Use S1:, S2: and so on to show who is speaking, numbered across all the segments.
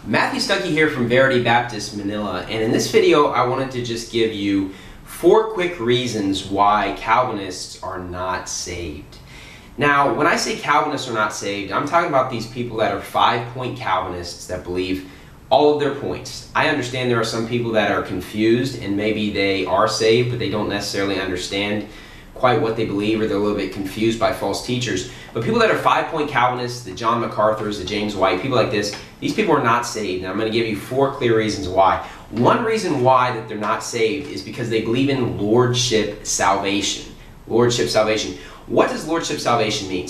S1: Matthew Stuckey here from Verity Baptist Manila, and in this video I wanted to just give you 4 quick reasons why Calvinists are not saved. Now, when I say Calvinists are not saved, I'm talking about these people that are 5-point Calvinists that believe all of their points. I understand there are some people that are confused and maybe they are saved, but they don't necessarily understand quite what they believe, or they're a little bit confused by false teachers. But people that are 5-point Calvinists, the John MacArthurs, the James White, people like this, these people are not saved. And I'm going to give you 4 clear reasons why. One reason why that they're not saved is because they believe in lordship salvation. Lordship salvation. What does lordship salvation mean?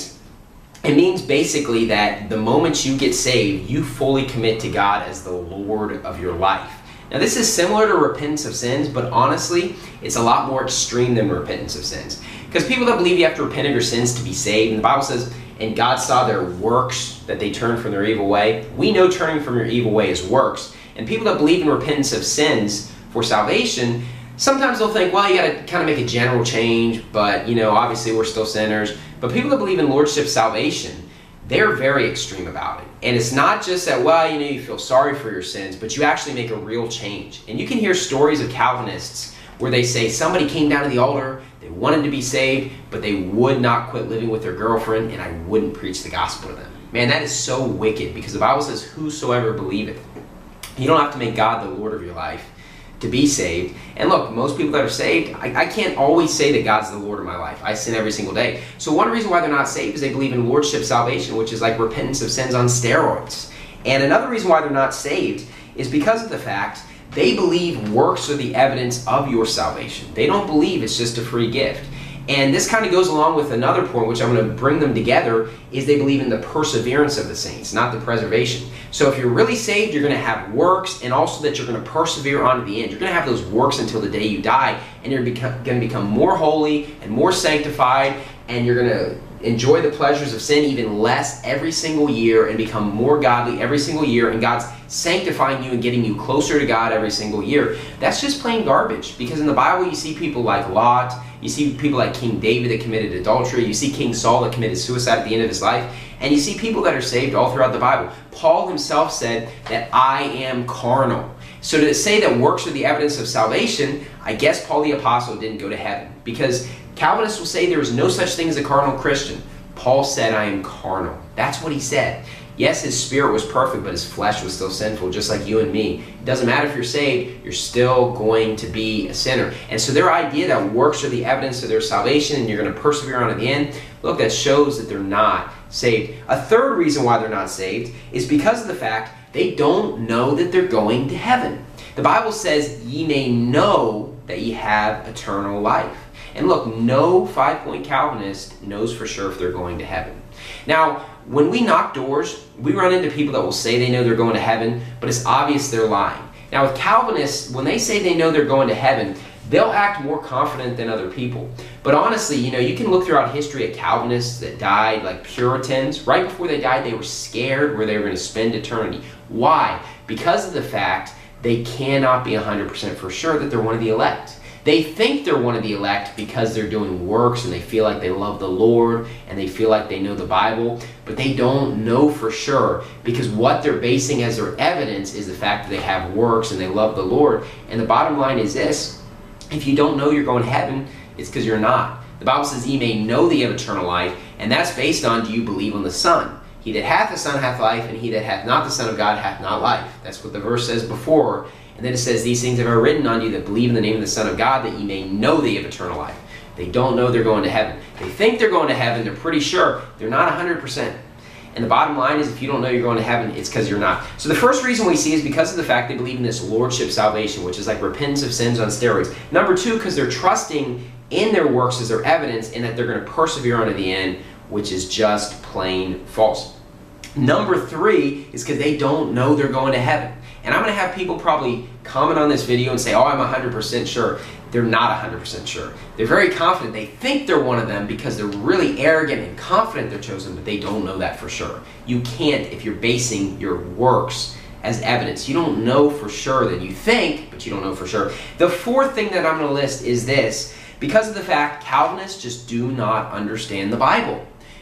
S1: It means basically that the moment you get saved, you fully commit to God as the Lord of your life. Now, this is similar to repentance of sins, but honestly, it's a lot more extreme than repentance of sins. Because people that believe you have to repent of your sins to be saved, and the Bible says, and God saw their works, that they turned from their evil way. We know turning from your evil way is works. And people that believe in repentance of sins for salvation, sometimes they'll think, well, you got to kind of make a general change, but, obviously we're still sinners. But people that believe in lordship salvation, they're very extreme about it. And it's not just that, well, you feel sorry for your sins, but you actually make a real change. And you can hear stories of Calvinists where they say somebody came down to the altar, they wanted to be saved, but they would not quit living with their girlfriend, and I wouldn't preach the gospel to them. Man, that is so wicked, because the Bible says, whosoever believeth. You don't have to make God the Lord of your life to be saved. And look, most people that are saved, I can't always say that God's the Lord of my life. I sin every single day. So one reason why they're not saved is they believe in lordship salvation, which is like repentance of sins on steroids. And another reason why they're not saved is because of the fact they believe works are the evidence of your salvation. They don't believe it's just a free gift. And this kind of goes along with another point, which I'm going to bring them together, is they believe in the perseverance of the saints, not the preservation. So if you're really saved, you're going to have works, and also that you're going to persevere on to the end. You're going to have those works until the day you die, and you're going to become more holy and more sanctified, and you're going to enjoy the pleasures of sin even less every single year and become more godly every single year, and God's sanctifying you and getting you closer to God every single year. That's just plain garbage, because in the Bible you see people like Lot, you see people like King David that committed adultery, you see King Saul that committed suicide at the end of his life, and you see people that are saved all throughout the Bible. Paul himself said that I am carnal. So to say that works are the evidence of salvation, I guess Paul the Apostle didn't go to heaven, because Calvinists will say there is no such thing as a carnal Christian. Paul said, I am carnal. That's what he said. Yes, his spirit was perfect, but his flesh was still sinful, just like you and me. It doesn't matter if you're saved, you're still going to be a sinner. And so their idea that works are the evidence of their salvation and you're going to persevere on to the end, look, that shows that they're not saved. A third reason why they're not saved is because of the fact they don't know that they're going to heaven. The Bible says, ye may know that ye have eternal life. And look, no 5-point Calvinist knows for sure if they're going to heaven. Now, when we knock doors, we run into people that will say they know they're going to heaven, but it's obvious they're lying. Now, with Calvinists, when they say they know they're going to heaven, they'll act more confident than other people. But honestly, you can look throughout history at Calvinists that died, like Puritans. Right before they died, they were scared where they were going to spend eternity. Why? Because of the fact they cannot be 100% for sure that they're one of the elect. They think they're one of the elect because they're doing works and they feel like they love the Lord and they feel like they know the Bible, but they don't know for sure, because what they're basing as their evidence is the fact that they have works and they love the Lord. And the bottom line is this: if you don't know you're going to heaven, it's because you're not. The Bible says, ye may know that ye have eternal life, and that's based on, do you believe on the Son? He that hath the Son hath life, and he that hath not the Son of God hath not life. That's what the verse says before. And then it says, these things have I written unto you that believe in the name of the Son of God, that ye may know that ye have eternal life. They don't know they're going to heaven. They think they're going to heaven. They're pretty sure. They're not 100%. And the bottom line is, if you don't know you're going to heaven, it's because you're not. So the first reason we see is because of the fact they believe in this lordship salvation, which is like repentance of sins on steroids. Number 2, because they're trusting in their works as their evidence and that they're going to persevere on to the end, which is just plain false. Number 3 is because they don't know they're going to heaven. And I'm going to have people probably comment on this video and say, oh, I'm 100% sure. They're not 100% sure. They're very confident. They think they're one of them because they're really arrogant and confident they're chosen, but they don't know that for sure. You can't if you're basing your works as evidence. You don't know for sure that you think, but you don't know for sure. The 4th thing that I'm going to list is this: because of the fact Calvinists just do not understand the Bible.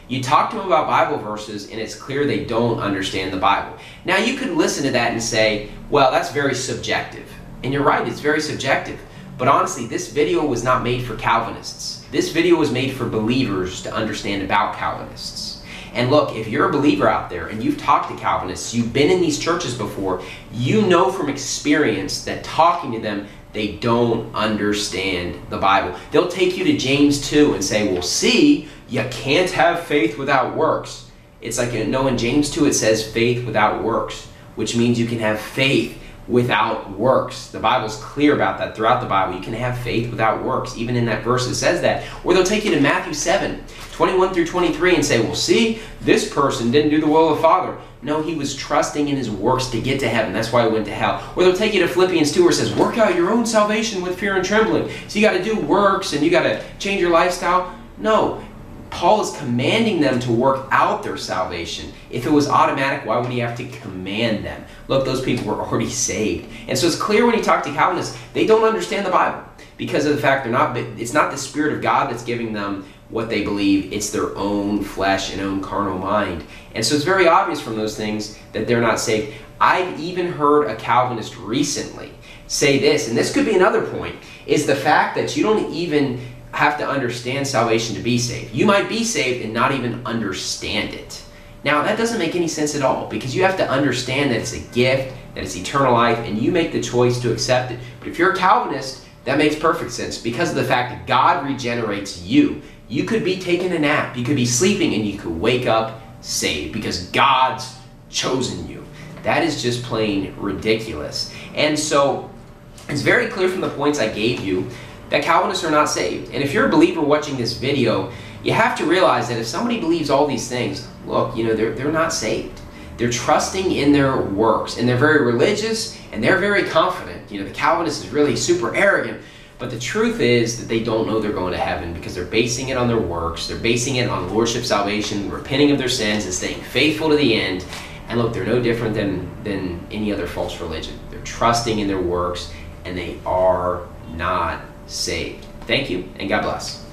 S1: You talk to them about Bible verses and it's clear they don't understand the Bible. Now you could listen to that and say, well, that's very subjective. And you're right, it's very subjective. But honestly, this video was not made for Calvinists. This video was made for believers to understand about Calvinists. And look, if you're a believer out there and you've talked to Calvinists, you've been in these churches before, you know from experience that talking to them, they don't understand the Bible. They'll take you to James 2 and say, well, see, you can't have faith without works. It's like, no, in James 2 it says faith without works, which means you can have faith without works. The Bible's clear about that throughout the Bible. You can have faith without works. Even in that verse it says that. Or they'll take you to Matthew 7, 21 through 23 and say, well, see, this person didn't do the will of the Father. No, he was trusting in his works to get to heaven. That's why he went to hell. Or they'll take you to Philippians 2 where it says, work out your own salvation with fear and trembling. So you got to do works and you got to change your lifestyle. No. Paul is commanding them to work out their salvation. If it was automatic, why would he have to command them? Look, those people were already saved. And so it's clear when you talk to Calvinists, they don't understand the Bible because of the fact it's not the Spirit of God that's giving them what they believe. It's their own flesh and own carnal mind. And so it's very obvious from those things that they're not saved. I've even heard a Calvinist recently say this, and this could be another point, is the fact that you don't even have to understand salvation to be saved. You might be saved and not even understand it. Now, that doesn't make any sense at all because you have to understand that it's a gift, that it's eternal life, and you make the choice to accept it. But if you're a Calvinist, that makes perfect sense because of the fact that God regenerates you. You could be taking a nap, you could be sleeping, and you could wake up saved because God's chosen you. That is just plain ridiculous. And so, it's very clear from the points I gave you that Calvinists are not saved. And if you're a believer watching this video, you have to realize that if somebody believes all these things, look, they're not saved. They're trusting in their works, and they're very religious, and they're very confident. The Calvinist is really super arrogant, but the truth is that they don't know they're going to heaven because they're basing it on their works. They're basing it on lordship salvation, repenting of their sins, and staying faithful to the end. And look, they're no different than any other false religion. They're trusting in their works, and they are not saved. Thank you, and God bless.